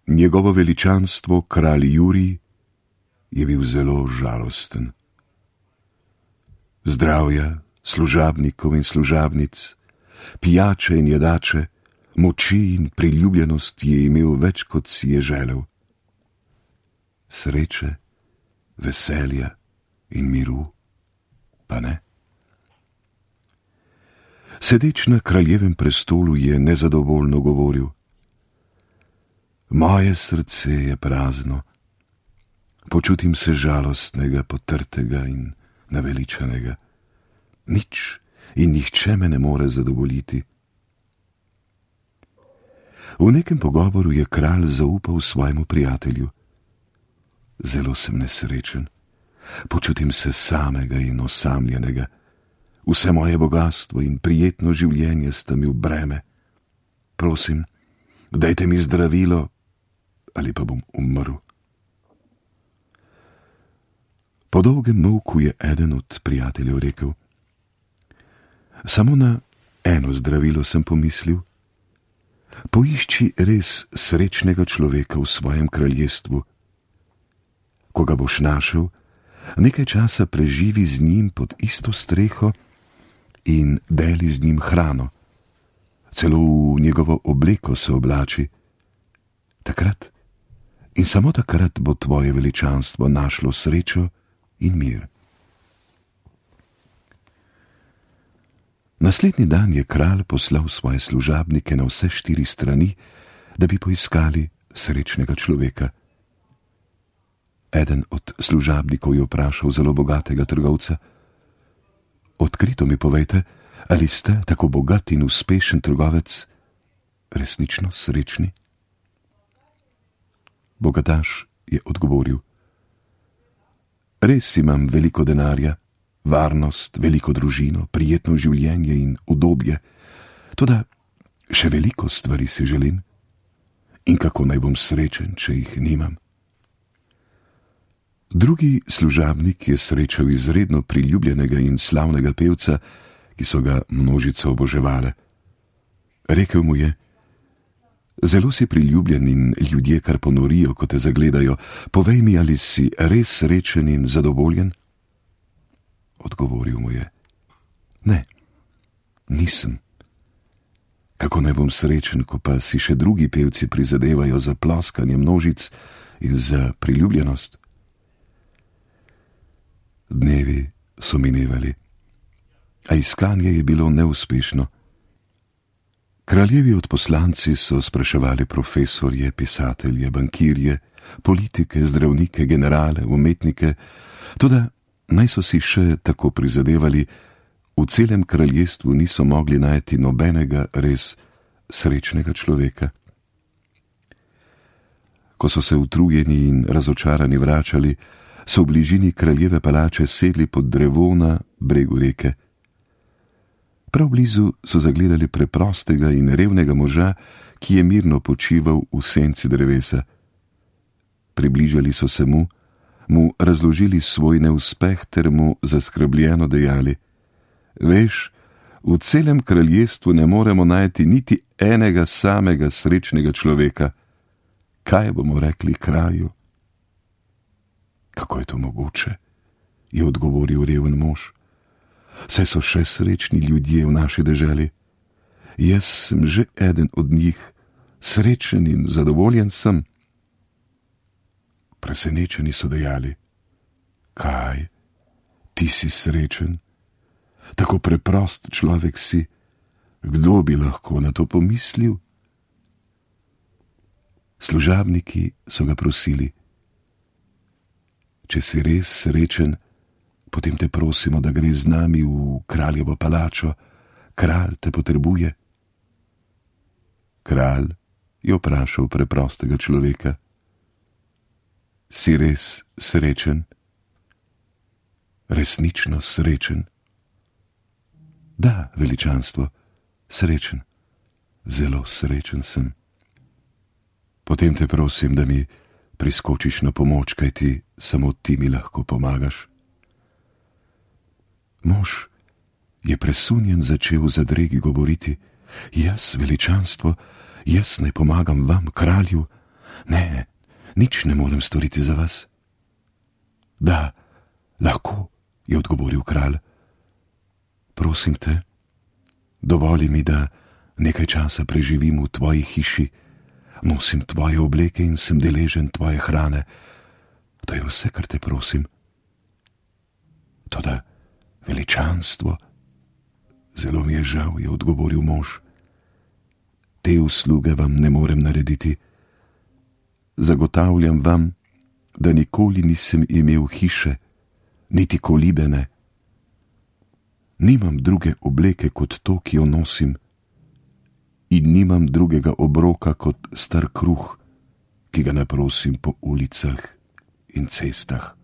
Njegovo veličanstvo, kralj Jurij, je bil zelo žalosten. Zdravja, služabnikov in služabnic, pijače in jedače, moči in priljubljenost je imel več, kot si je želel. Sreče, veselja in miru pa ne. Sedeč na kraljevem prestolu je nezadovoljno govoril: moje srce je prazno, počutim se žalostnega, potrtega in naveličanega. Nič in nihče me ne more zadovoljiti. V nekem pogovoru je kralj zaupal svojemu prijatelju: zelo sem nesrečen, počutim se samega in osamljenega. Vse moje bogastvo in prijetno življenje sta mi v breme. Prosim, dajte mi zdravilo, ali pa bom umrl. Po dolgem molku je eden od prijateljev rekel: samo na eno zdravilo sem pomislil. Poišči res srečnega človeka v svojem kraljestvu. Ko ga boš našel, nekaj časa preživi z njim pod isto streho in deli z njim hrano. Celo v njegovo obleko se oblači. Takrat in samo takrat bo tvoje veličanstvo našlo srečo in mir. Naslednji dan je kralj poslal svoje služabnike na vse 4 strani, da bi poiskali srečnega človeka. Eden od služabnikov je vprašal zelo bogatega trgovca: odkrito mi povejte, ali ste tako bogat in uspešen trgovec resnično srečni? Bogataš je odgovoril: res imam veliko denarja, varnost, veliko družino, prijetno življenje in udobje, toda še veliko stvari si želim. In kako naj bom srečen, če jih nimam? Drugi služabnik je srečal izredno priljubljenega in slavnega pevca, ki so ga množice oboževale. Rekel mu je: zelo si priljubljen in ljudje kar ponorijo, ko te zagledajo. Povej mi, ali si res srečen in zadovoljen? Odgovoril mu je: ne, nisem. Kako naj bom srečen, ko pa si še drugi pevci prizadevajo za ploskanje množic in za priljubljenost? Dnevi so minevali, a iskanje je bilo neuspešno. Kraljevi odposlanci so spraševali profesorje, pisatelje, bankirje, politike, zdravnike, generale, umetnike, toda naj so si še tako prizadevali, v celem kraljestvu niso mogli najti nobenega res srečnega človeka. Ko so se utrujeni in razočarani vračali, so v bližini kraljeve palače sedli pod drevo na bregu reke. Prav blizu so zagledali preprostega in revnega moža, ki je mirno počival v senci drevesa. Približali so se mu razložili svoj neuspeh ter mu zaskrbljeno dejali: veš, v celem kraljestvu ne moremo najti niti enega samega srečnega človeka. Kaj bomo rekli kralju? Kako je to mogoče? Je odgovoril reven mož. Saj so še srečni ljudje v naši deželi. Jaz sem že eden od njih, srečen in zadovoljen sem. Presenečeni so dejali: kaj, ti si srečen? Tako preprost človek si, kdo bi lahko na to pomislil? Služabniki so ga prosili: če si res srečen, potem te prosimo, da greš z nami v kraljevo palačo, kralj te potrebuje. Kralj je vprašal preprostega človeka: si res srečen? Resnično srečen? Da, veličanstvo, srečen, zelo srečen sem. Potem te prosim, da mi priskočiš na pomoč, kajti samo ti mi lahko pomagaš. Mož je presunjen začel v zadregi govoriti: jaz, veličanstvo, jaz naj pomagam vam, kralju, Ne, nič ne morem storiti za vas. Da, lahko, je odgovoril kralj. Prosim te, dovoli mi, da nekaj časa preživim v tvoji hiši, nosim tvoje obleke in sem deležen tvoje hrane. To je vse, kar te prosim. Toda veličanstvo, zelo mi je žal, je odgovoril mož. Te usluge vam ne morem narediti. Zagotavljam vam, da nikoli nisem imel hiše, niti kolibene. Nimam druge obleke kot to, ki jo nosim, in nimam drugega obroka kot star kruh, ki ga naprosim po ulicah in cestah.